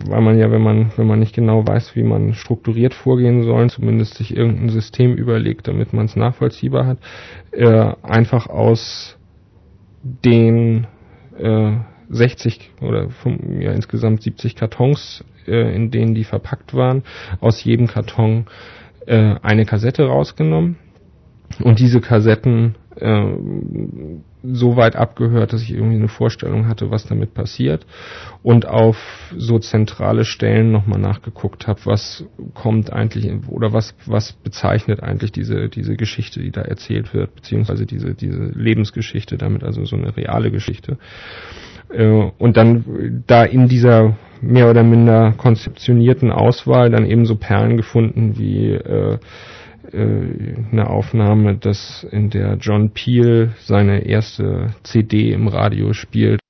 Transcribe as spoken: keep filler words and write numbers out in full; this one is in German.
weil man ja, wenn man wenn man nicht genau weiß, wie man strukturiert vorgehen soll, zumindest sich irgendein System überlegt, damit man es nachvollziehbar hat, äh, einfach aus den äh, sechzig oder ja, insgesamt siebzig Kartons, äh, in denen die verpackt waren, aus jedem Karton äh, eine Kassette rausgenommen und diese Kassetten äh, so weit abgehört, dass ich irgendwie eine Vorstellung hatte, was damit passiert, und auf so zentrale Stellen nochmal nachgeguckt habe, was kommt eigentlich oder was was bezeichnet eigentlich diese diese Geschichte, die da erzählt wird, beziehungsweise diese diese Lebensgeschichte damit, also so eine reale Geschichte. Äh, und dann da in dieser mehr oder minder konzeptionierten Auswahl dann eben so Perlen gefunden wie äh, eine Aufnahme, dass in der John Peel seine erste C D im Radio spielt.